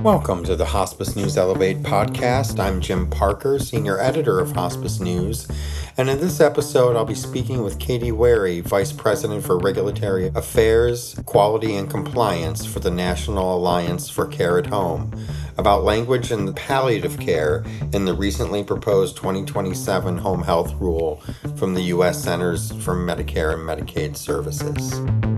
Welcome to the Hospice News Elevate podcast. I'm Jim Parker, Senior Editor of Hospice News, and in this episode I'll be speaking with Katie Wary, Vice President for Regulatory Affairs, Quality and Compliance for the National Alliance for Care at Home, about language in palliative care in the recently proposed 2027 Home Health Rule from the U.S. Centers for Medicare and Medicaid Services.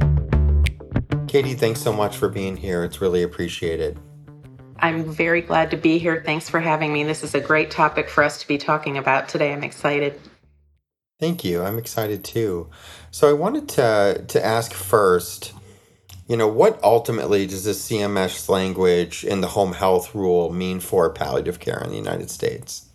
Katie, thanks so much for being here. It's really appreciated. I'm very glad to be here. Thanks for having me. This is a great topic for us to be talking about today. I'm excited. Thank you. I'm excited too. So I wanted to ask first, what ultimately does this CMS language in the home health rule mean for palliative care in the United States?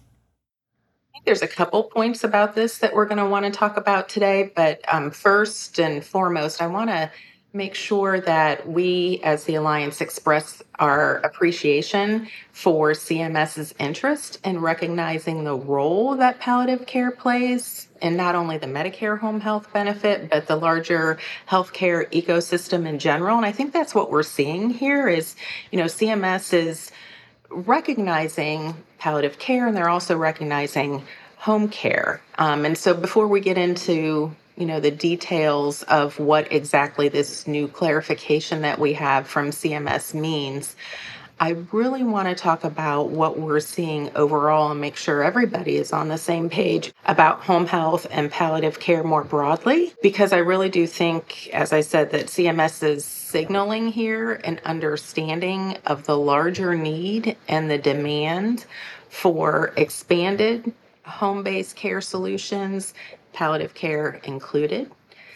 I think there's a couple points about this that we're going to want to talk about today, but first and foremost, I want to make sure that we as the Alliance express our appreciation for CMS's interest in recognizing the role that palliative care plays in not only the Medicare home health benefit, but the larger healthcare ecosystem in general. And I think that's what we're seeing here is, CMS is recognizing palliative care and they're also recognizing home care. And so before we get into the details of what exactly this new clarification that we have from CMS means, I really want to talk about what we're seeing overall and make sure everybody is on the same page about home health and palliative care more broadly, because I really do think, as I said, that CMS is signaling here an understanding of the larger need and the demand for expanded home-based care solutions, palliative care included.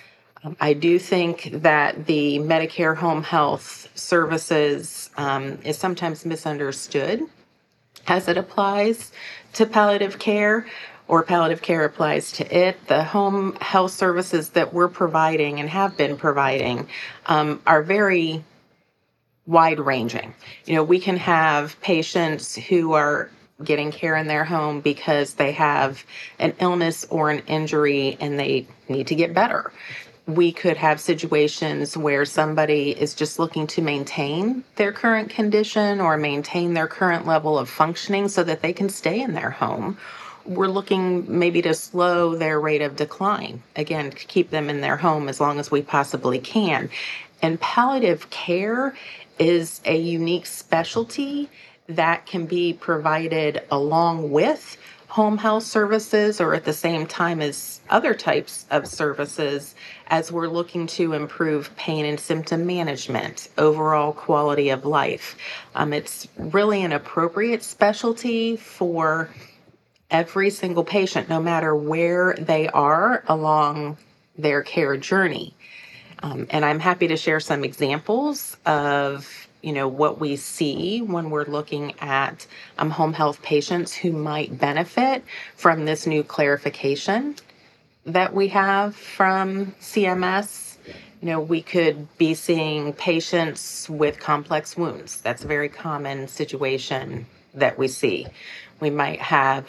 I do think that the Medicare home health services is sometimes misunderstood as it applies to palliative care, or palliative care applies to it. The home health services that we're providing and have been providing are very wide-ranging. We can have patients who are getting care in their home because they have an illness or an injury and they need to get better. We could have situations where somebody is just looking to maintain their current condition or maintain their current level of functioning so that they can stay in their home. We're looking maybe to slow their rate of decline, again, to keep them in their home as long as we possibly can. And palliative care is a unique specialty that can be provided along with home health services or at the same time as other types of services as we're looking to improve pain and symptom management, overall quality of life. It's really an appropriate specialty for every single patient, no matter where they are along their care journey. And I'm happy to share some examples of what we see when we're looking at home health patients who might benefit from this new clarification that we have from CMS. We could be seeing patients with complex wounds. That's a very common situation that we see. We might have,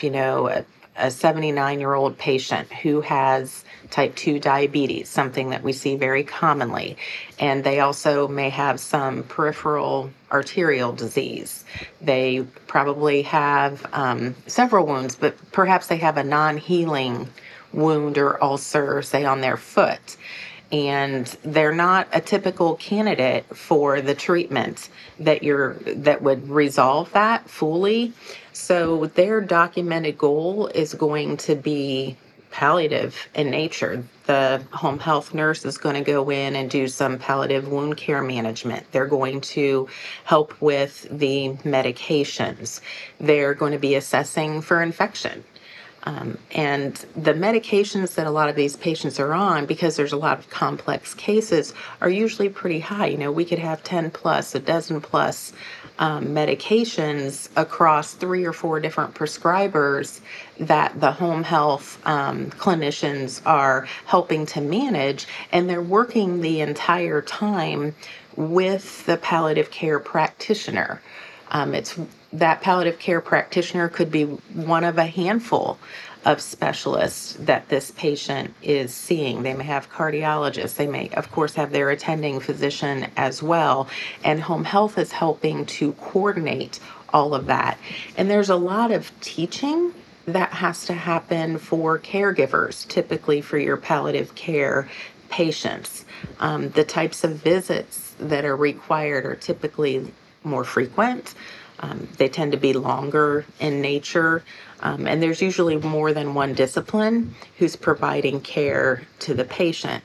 a 79-year-old patient who has type 2 diabetes, something that we see very commonly. And they also may have some peripheral arterial disease. They probably have several wounds, but perhaps they have a non-healing wound or ulcer, say, on their foot. And they're not a typical candidate for the treatment that would resolve that fully. So their documented goal is going to be palliative in nature. The home health nurse is going to go in and do some palliative wound care management. They're going to help with the medications. They're going to be assessing for infection. And the medications that a lot of these patients are on, because there's a lot of complex cases, are usually pretty high. We could have 10 plus, a dozen plus medications across 3 or 4 different prescribers that the home health clinicians are helping to manage, and they're working the entire time with the palliative care practitioner. That palliative care practitioner could be one of a handful of specialists that this patient is seeing. They may have cardiologists. They may, of course, have their attending physician as well. And home health is helping to coordinate all of that. And there's a lot of teaching that has to happen for caregivers, typically for your palliative care patients. The types of visits that are required are typically more frequent. They tend to be longer in nature, and there's usually more than one discipline who's providing care to the patient.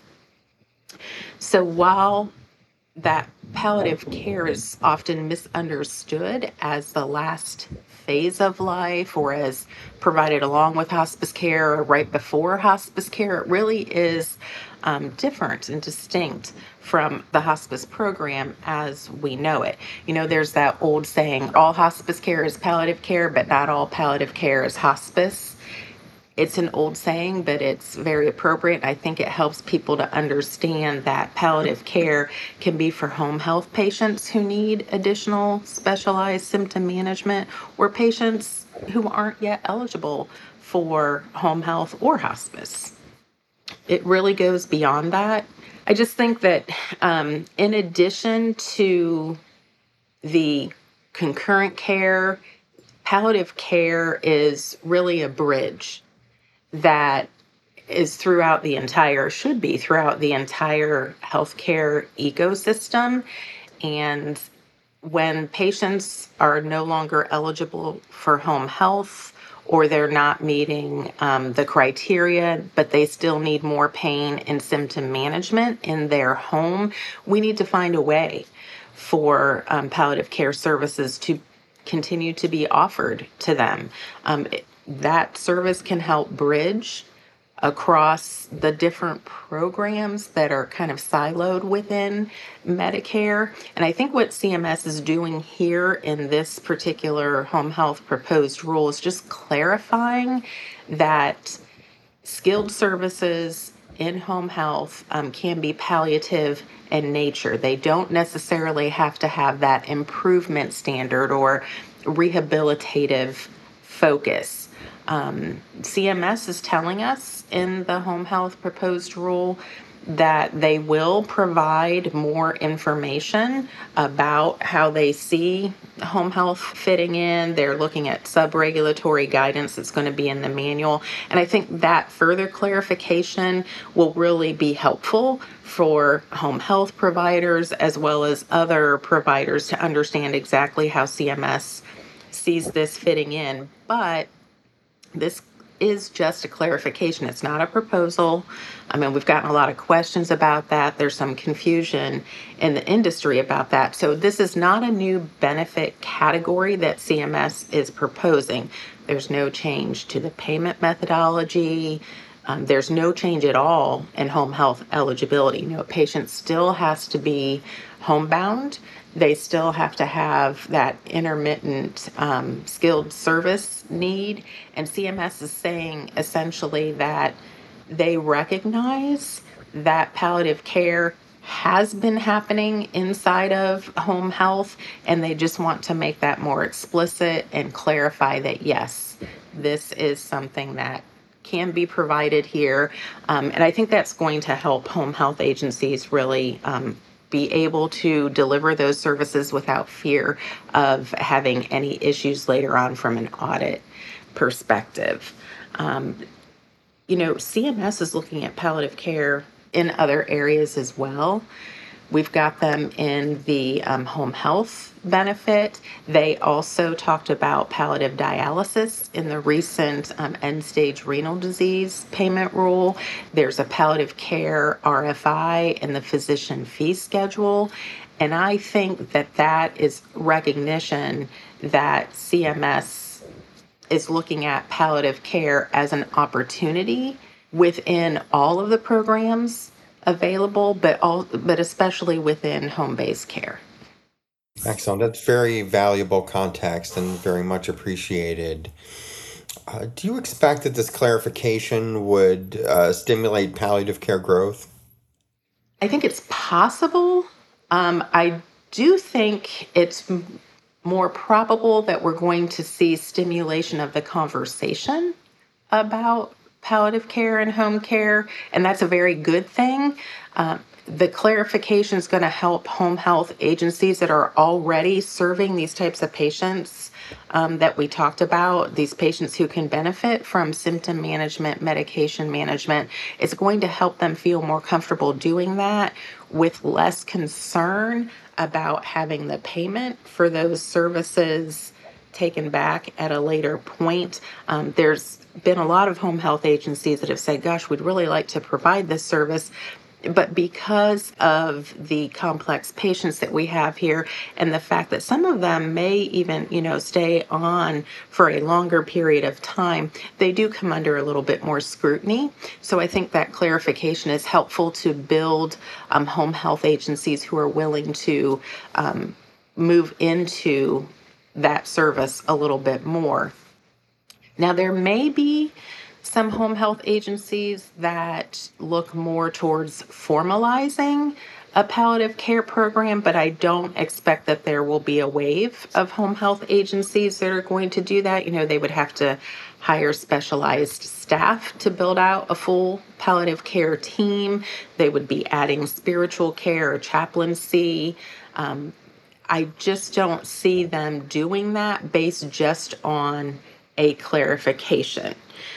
So while that palliative care is often misunderstood as the last phase of life or as provided along with hospice care or right before hospice care, it really is different and distinct from the hospice program as we know it. You know, there's that old saying, all hospice care is palliative care, but not all palliative care is hospice. It's an old saying, but it's very appropriate. I think it helps people to understand that palliative care can be for home health patients who need additional specialized symptom management or patients who aren't yet eligible for home health or hospice. It really goes beyond that. I just think that in addition to the concurrent care, palliative care is really a bridge that is should be throughout the entire healthcare ecosystem. And when patients are no longer eligible for home health or they're not meeting the criteria, but they still need more pain and symptom management in their home, we need to find a way for palliative care services to continue to be offered to them. That service can help bridge across the different programs that are kind of siloed within Medicare. And I think what CMS is doing here in this particular home health proposed rule is just clarifying that skilled services in home health can be palliative in nature. They don't necessarily have to have that improvement standard or rehabilitative focus. CMS is telling us in the home health proposed rule that they will provide more information about how they see home health fitting in. They're looking at sub-regulatory guidance that's going to be in the manual. And I think that further clarification will really be helpful for home health providers as well as other providers to understand exactly how CMS sees this fitting in. But this is just a clarification. It's not a proposal. I mean, we've gotten a lot of questions about that. There's some confusion in the industry about that. So this is not a new benefit category that CMS is proposing. There's no change to the payment methodology. There's no change at all in home health eligibility. You know, a patient still has to be homebound. They still have to have that intermittent skilled service need. And CMS is saying essentially that they recognize that palliative care has been happening inside of home health, and they just want to make that more explicit and clarify that, yes, this is something that can be provided here. And I think that's going to help home health agencies really be able to deliver those services without fear of having any issues later on from an audit perspective. You know, CMS is looking at palliative care in other areas as well. We've got them in the home health benefit. They also talked about palliative dialysis in the recent end-stage renal disease payment rule. There's a palliative care RFI in the physician fee schedule. And I think that that is recognition that CMS is looking at palliative care as an opportunity within all of the programs available, but especially within home-based care. Excellent. That's very valuable context and very much appreciated. Do you expect that this clarification would stimulate palliative care growth? I think it's possible. I do think it's more probable that we're going to see stimulation of the conversation about palliative care and home care, and that's a very good thing. The clarification is going to help home health agencies that are already serving these types of patients that we talked about, these patients who can benefit from symptom management, medication management. It's going to help them feel more comfortable doing that with less concern about having the payment for those services taken back at a later point. There's been a lot of home health agencies that have said, gosh, we'd really like to provide this service. But because of the complex patients that we have here and the fact that some of them may even, stay on for a longer period of time, they do come under a little bit more scrutiny. So I think that clarification is helpful to build home health agencies who are willing to move into that service a little bit more. Now, there may be some home health agencies that look more towards formalizing a palliative care program, but I don't expect that there will be a wave of home health agencies that are going to do that. They would have to hire specialized staff to build out a full palliative care team. They would be adding spiritual care or chaplaincy. I just don't see them doing that based just on a clarification.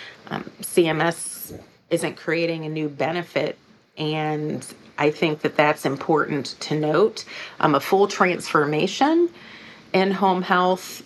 CMS isn't creating a new benefit, and I think that that's important to note. A full transformation in home health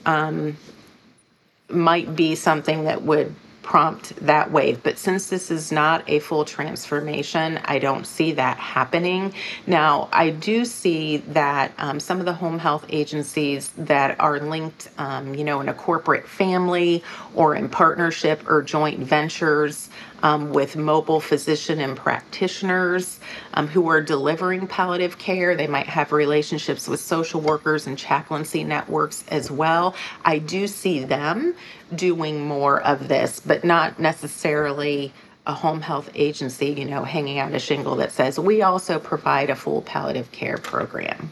might be something that would prompt that wave. But since this is not a full transformation, I don't see that happening. Now, I do see that some of the home health agencies that are linked, in a corporate family or in partnership or joint ventures with mobile physician and practitioners who are delivering palliative care. They might have relationships with social workers and chaplaincy networks as well. I do see them doing more of this, but not necessarily a home health agency, hanging out a shingle that says, we also provide a full palliative care program.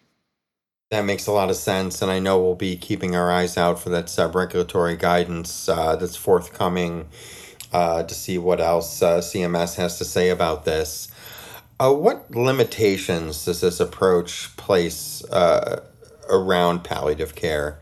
That makes a lot of sense, and I know we'll be keeping our eyes out for that sub-regulatory guidance that's forthcoming to see what else CMS has to say about this. What limitations does this approach place around palliative care?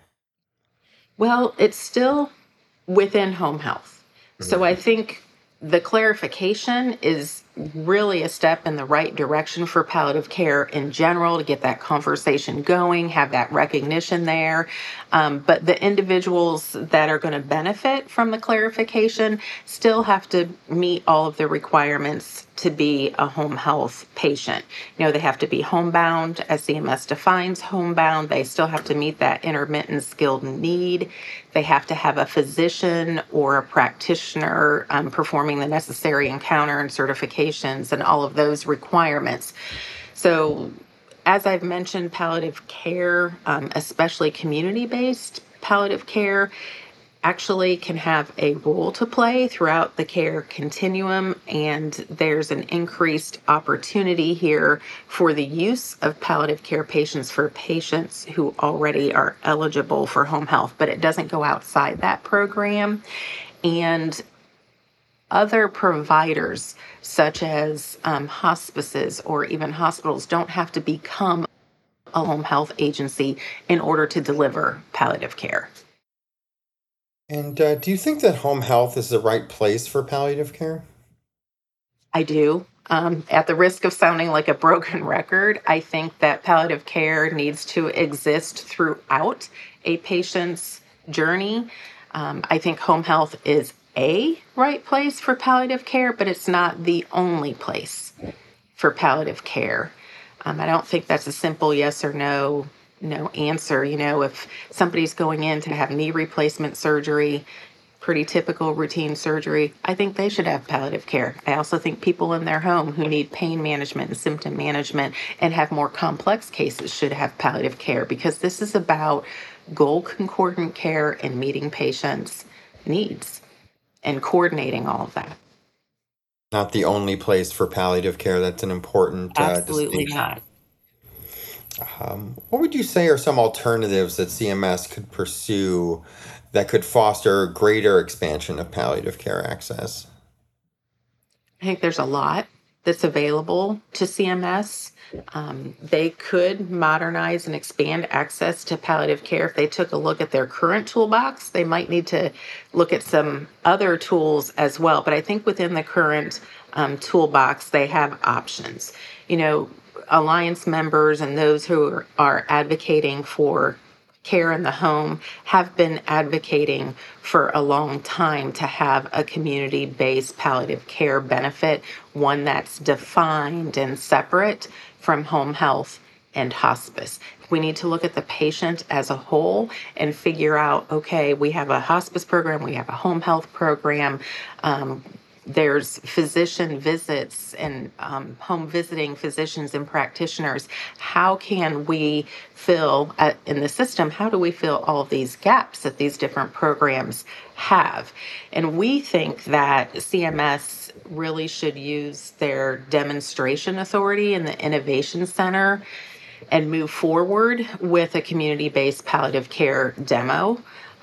Well, it's still within home health. So Mhm. I think the clarification is really a step in the right direction for palliative care in general to get that conversation going, have that recognition there. But the individuals that are going to benefit from the clarification still have to meet all of the requirements to be a home health patient. They have to be homebound, as CMS defines homebound. They still have to meet that intermittent skilled need. They have to have a physician or a practitioner performing the necessary encounter and certifications and all of those requirements. So, as I've mentioned, palliative care, especially community-based palliative care, actually can have a role to play throughout the care continuum, and there's an increased opportunity here for the use of palliative care patients for patients who already are eligible for home health, but it doesn't go outside that program. And other providers, such as hospices or even hospitals, don't have to become a home health agency in order to deliver palliative care. And do you think that home health is the right place for palliative care? I do. At the risk of sounding like a broken record, I think that palliative care needs to exist throughout a patient's journey. I think home health is a right place for palliative care, but it's not the only place for palliative care. I don't think that's a simple yes or no answer. If somebody's going in to have knee replacement surgery, pretty typical routine surgery, I think they should have palliative care. I also think people in their home who need pain management and symptom management and have more complex cases should have palliative care, because this is about goal concordant care and meeting patients' needs and coordinating all of that. Not the only place for palliative care. That's an important Absolutely distinction. not. What would you say are some alternatives that CMS could pursue that could foster greater expansion of palliative care access? I think there's a lot that's available to CMS. They could modernize and expand access to palliative care. If they took a look at their current toolbox, they might need to look at some other tools as well. But I think within the current toolbox, they have options. You know, Alliance members and those who are advocating for care in the home have been advocating for a long time to have a community-based palliative care benefit, one that's defined and separate from home health and hospice. We need to look at the patient as a whole and figure out, okay, we have a hospice program, we have a home health program, there's physician visits and home visiting physicians and practitioners. How can we fill in the system? How do we fill all of these gaps that these different programs have? And we think that CMS really should use their demonstration authority in the Innovation Center and move forward with a community-based palliative care demo.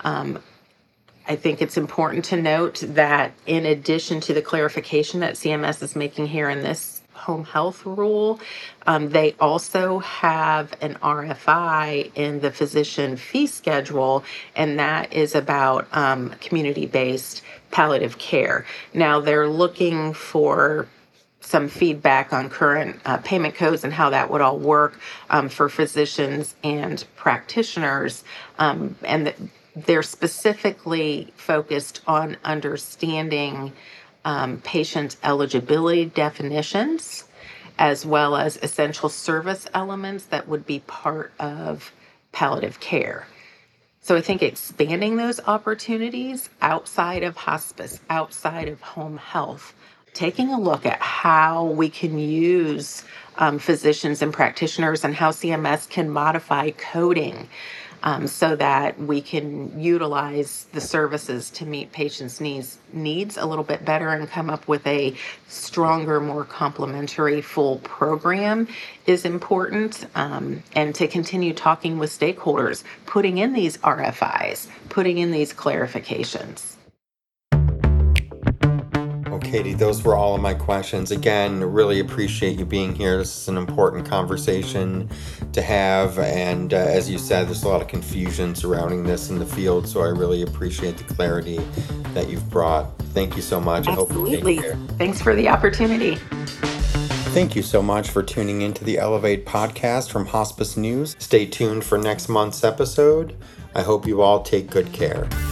I think it's important to note that in addition to the clarification that CMS is making here in this home health rule, they also have an RFI in the physician fee schedule, and that is about community-based palliative care. Now, they're looking for some feedback on current payment codes and how that would all work for physicians and practitioners, they're specifically focused on understanding patient eligibility definitions, as well as essential service elements that would be part of palliative care. So I think expanding those opportunities outside of hospice, outside of home health, taking a look at how we can use physicians and practitioners and how CMS can modify coding so that we can utilize the services to meet patients' needs a little bit better and come up with a stronger, more complementary full program is important. And to continue talking with stakeholders, putting in these RFIs, putting in these clarifications. Katie, those were all of my questions. Again, really appreciate you being here. This is an important conversation to have. And as you said, there's a lot of confusion surrounding this in the field. So I really appreciate the clarity that you've brought. Thank you so much. Absolutely. I hope Thanks for the opportunity. Thank you so much for tuning into the Elevate podcast from Hospice News. Stay tuned for next month's episode. I hope you all take good care.